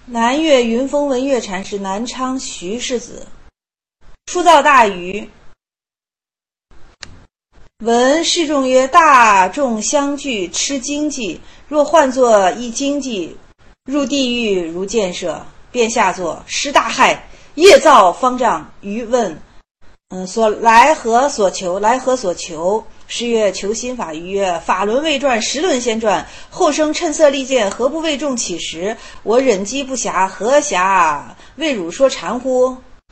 南岳云峰文岳禅师，南昌徐氏子，初造大禹。闻示众曰：大众相聚，吃经济，若换作一经济，入地狱如箭射。便下作：师大害，业造方丈。禹问：所来何所求？来何所求？师曰：求心法。禹曰：法轮未转，时轮先转。后生趁色利剑，何不为众起时？我忍机不暇，何暇为汝说禅乎？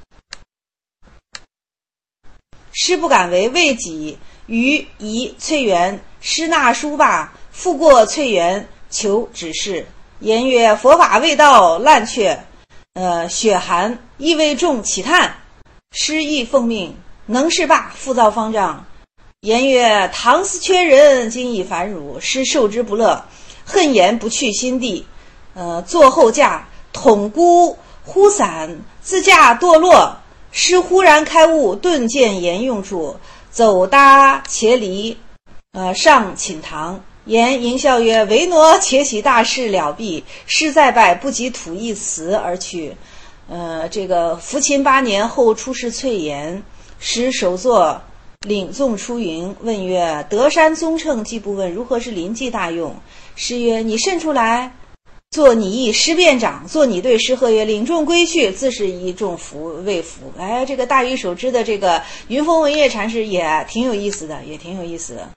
师不敢为，为己。禹疑翠园，师纳书罢，复过翠园，求指示。言曰：佛法未到，烂却。雪寒，亦为众起叹。师亦奉命，能是罢，复造方丈。言曰：唐斯缺人，今已繁辱。师受之不乐，恨言不去心地。坐后驾，统孤忽散，自驾堕落。师忽然开悟，顿见言用处，走搭且离。上寝堂，言迎笑曰：维挪且喜，大事了毕。师再拜，不及吐一词而去。这个服勤8年后出仕翠岩，师首座领纵出云，问曰：德山宗称既不问，如何是临济大用？师曰：你甚出来，做你意。师便长，做你对。师贺曰：领众归去，自是以众服为服。哎，这个大禹守之的这个云峰文岳禅师也挺有意思的，也挺有意思的。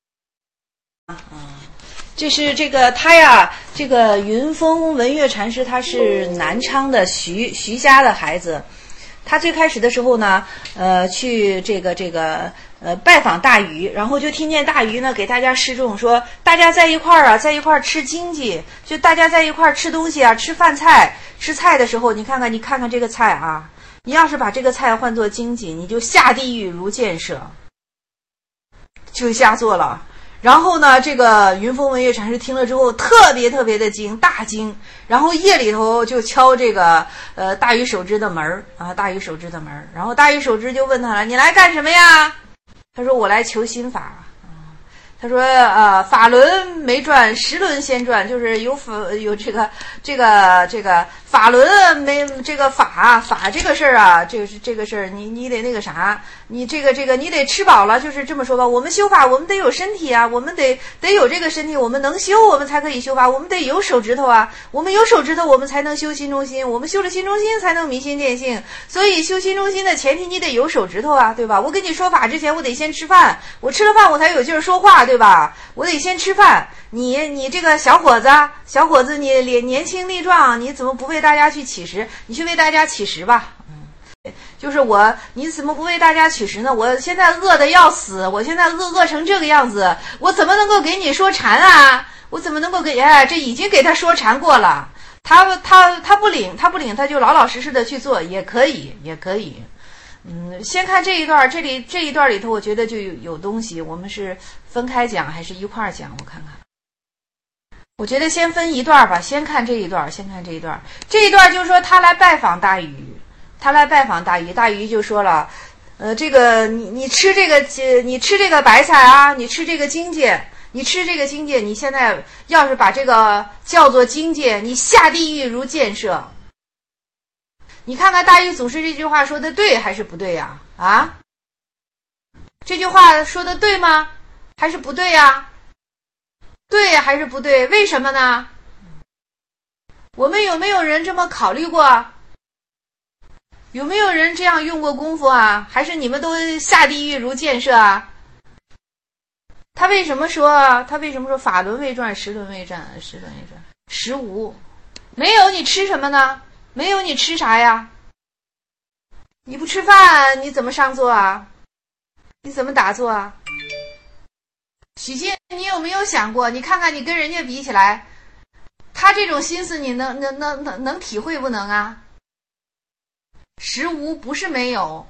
这是这个他呀，这个云峰文岳禅师，他是南昌的徐家的孩子。他最开始的时候呢，去拜访大禹，然后就听见大禹呢给大家示众说，大家在一块儿啊，在一块儿吃经济，就大家在一块儿吃东西啊，吃饭菜，吃菜的时候，你看看这个菜啊，你要是把这个菜换作经济，你就下地狱如箭射，就下作了。然后呢，这个云峰文岳禅师听了之后特别的惊，大惊，然后夜里头就敲这个大禹守之的门啊，大禹守之的门。然后大禹守之就问他了：你来干什么呀？他说：我来求心法。他说：法轮没转，时轮先转，就是有这个法轮没这个法这个事儿啊，这个事儿你得那个啥，你这个你得吃饱了，就是这么说吧。我们修法，我们得有身体啊，我们得有这个身体，我们能修，我们才可以修法。我们得有手指头啊，我们有手指头，我们才能修心中心，我们修了心中心，才能明心见性。所以修心中心的前提，你得有手指头啊，对吧？我跟你说法之前，我得先吃饭，我吃了饭，我才有劲儿说话，对吧？我得先吃饭。你这个小伙子，你年轻力壮，你怎么不为大家去乞食？你去为大家乞食吧。就是你怎么不为大家乞食呢？我现在饿得要死，我现在饿成这个样子，我怎么能够给你说禅啊？我怎么能够给？这已经给他说禅过了，他不领，他就老老实实的去做，也可以。先看这一段，这一段里头，我觉得就有东西。我们是分开讲还是一块儿讲？我看看。我觉得先分一段吧，先看这一段。这一段就是说他来拜访大禹，大禹就说了，这个你吃这个白菜啊，你吃这个荆芥，你现在要是把这个叫做荆芥，你下地狱如箭射。你看看大禹祖师这句话说的对还是不对呀？这句话说的对吗？还是不对呀？对还是不对？为什么呢？我们有没有人这么考虑过？有没有人这样用过功夫啊？还是你们都下地狱如箭射啊？他为什么说法轮未转，时轮未转？时无，没有你吃什么呢？没有你吃啥呀？你不吃饭你怎么上座啊？你怎么打坐啊？许昕，你有没有想过，你看看你跟人家比起来，他这种心思你能体会不能啊？时无不是没有，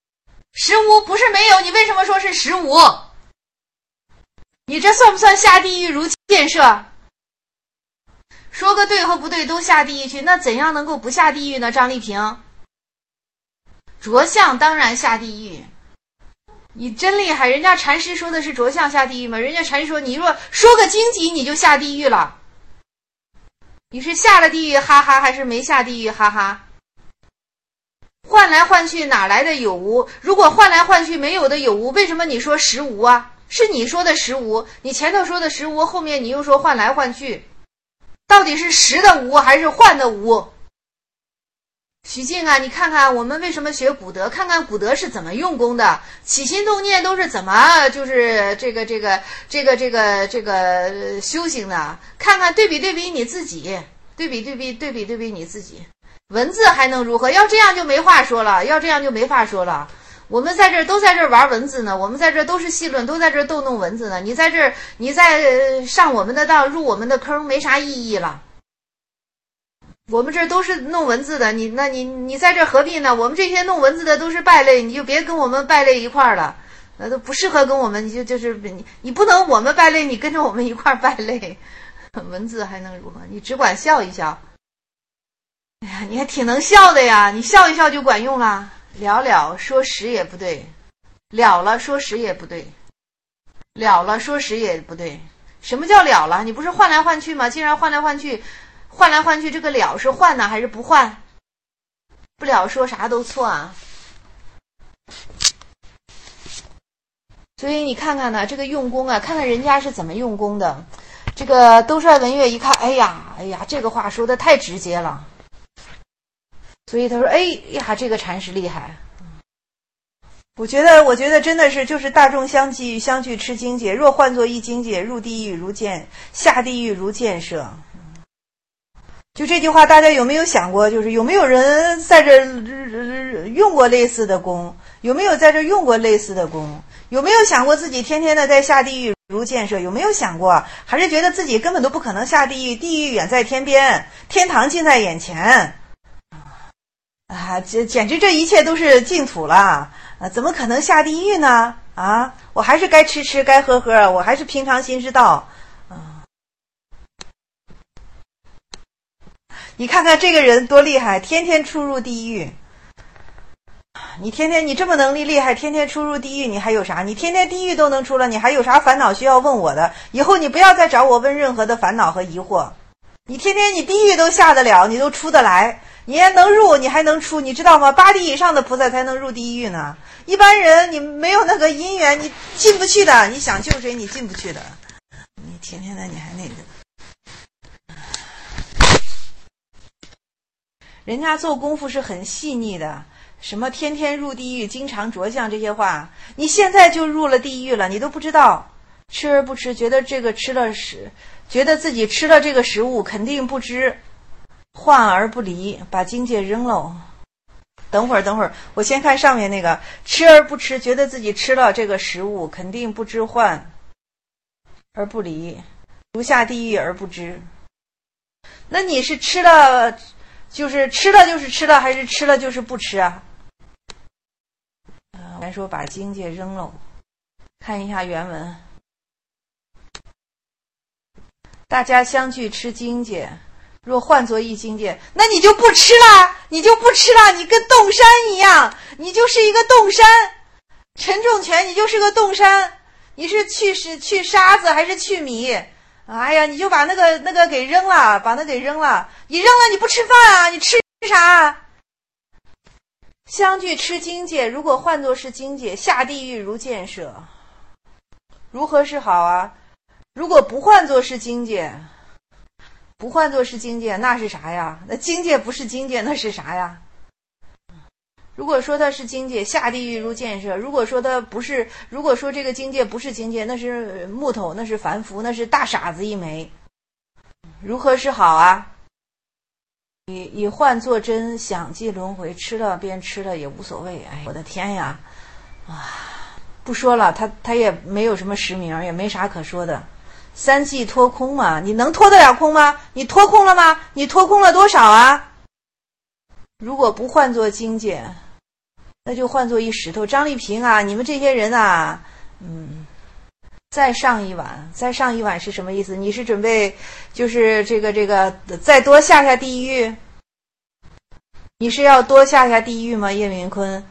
你为什么说是时无？你这算不算下地狱如箭射？说个对和不对都下地狱去，那怎样能够不下地狱呢？张丽萍，着相当然下地狱。你真厉害，人家禅师说的是着相下地狱吗？人家禅师说，你若说个荆棘你就下地狱了。 你是下了地狱哈哈，还是没下地狱哈哈？换来换去哪来的有无？如果换来换去没有的有无，为什么你说实无啊？是你说的实无，你前头说的实无，后面你又说换来换去，到底是实的无还是换的无？徐静啊，你看看我们为什么学古德，看看古德是怎么用功的，起心动念都是怎么就是这个修行的，看看对比你自己，对比你自己，文字还能如何？要这样就没话说了，我们在这儿都在这儿玩文字呢，我们在这儿都是戏论，都在这儿逗弄文字呢。你在这儿，你在上我们的当，入我们的坑，没啥意义了。我们这儿都是弄文字的，你在这儿何必呢？我们这些弄文字的都是败类，你就别跟我们败类一块儿了，都不适合跟我们，就是你不能我们败类，你跟着我们一块儿败类。文字还能如何？你只管笑一笑。哎呀，你还挺能笑的呀，你笑一笑就管用了。了了说实也不对，了了说实也不对，了了说实也不对。什么叫了了？你不是换来换去吗？既然换来换去，这个了是换呢还是不换？不了说啥都错啊。所以你看看呢，这个用功啊，看看人家是怎么用功的。这个兜率文乐一看，哎呀，这个话说的太直接了。所以他说，哎呀，这个禅师厉害。我觉得真的是就是大众相聚吃经解，若换作一经解，入地狱如见，下地狱如见舍。就这句话，大家有没有想过？就是有没有人在这用过类似的功？有没有在这用过类似的功？有没有想过自己天天的在下地狱如见舍？有没有想过？还是觉得自己根本都不可能下地狱？地狱远在天边，天堂近在眼前。啊，简直这一切都是净土了啊！怎么可能下地狱呢？啊，我还是该吃吃，该喝喝，我还是平常心之道啊！你看看这个人多厉害，天天出入地狱。你这么能力厉害，天天出入地狱，你还有啥？你天天地狱都能出了，你还有啥烦恼需要问我的？以后你不要再找我问任何的烦恼和疑惑。你天天你地狱都下得了，你都出得来。你也能入，你还能出，你知道吗？8地以上的菩萨才能入地狱呢。一般人你没有那个因缘，你进不去的。你想救谁，你进不去的。你天天的你还那个，人家做功夫是很细腻的。什么天天入地狱，经常着相这些话，你现在就入了地狱了，你都不知道。吃而不吃，觉得这个觉得自己吃了这个食物肯定不知。患而不离，把经界扔喽。等会儿，我先看上面那个吃而不吃，觉得自己吃了这个食物肯定不知患而不离，如下地狱而不知。那你是吃了就是吃了，还是吃了就是不吃啊？咱说把经界扔喽，看一下原文。大家相聚吃经界，若换作一经界，那你就不吃了，你跟洞山一样，你就是一个洞山。陈仲全，你就是个洞山，你是去沙子还是去米？哎呀，你就把那个给扔了，你扔了你不吃饭啊，你吃啥？相聚吃经界，如果换作是经界，下地狱如见舍，如何是好啊？如果不换作是经界，那是啥呀？那经界不是经界，那是啥呀？如果说它是经界，下地狱如见舍；如果说这个经界不是经界，那是木头，那是凡夫，那是大傻子一枚。如何是好啊？以换作真，想即轮回，吃了便吃了也无所谓。哎，我的天呀！不说了，他也没有什么实名，也没啥可说的。三际脱空嘛，你能脱得了空吗？你脱空了吗？你脱空了多少啊？如果不换作经界，那就换作一石头。张丽萍啊，你们这些人啊，再上一碗是什么意思？你是准备就是这个再多下地狱？你是要多下地狱吗？叶明坤，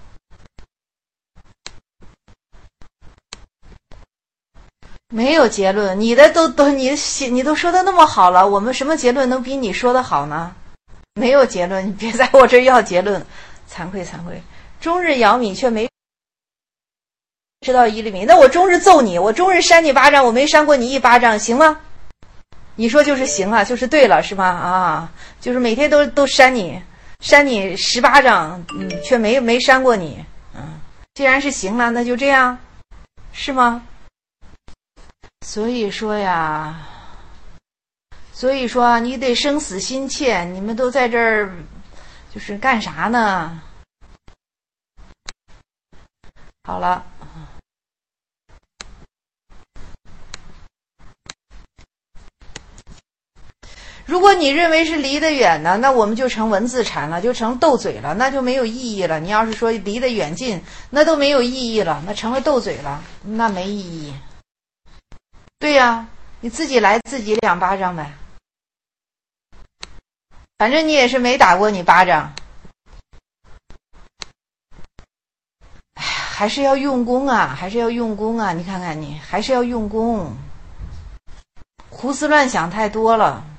没有结论，你的你都说的那么好了，我们什么结论能比你说的好呢？没有结论，你别在我这儿要结论，惭愧惭愧。终日咬米却没吃到1厘米，那我终日揍你，我终日扇你巴掌，我没扇过你1巴掌，行吗？你说就是行啊，就是对了，是吧？啊，就是每天都扇你10巴掌，却没扇过你，既然是行了，那就这样，是吗？所以说你得生死心切，你们都在这儿就是干啥呢？好了，如果你认为是离得远呢，那我们就成文字禅了，就成斗嘴了，那就没有意义了。你要是说离得远近，那都没有意义了，那成了斗嘴了，那没意义。对呀，你自己来自己2巴掌呗，反正你也是没打过你巴掌。哎呀，还是要用功啊，还是要用功啊！你看看你，还是要用功，胡思乱想太多了。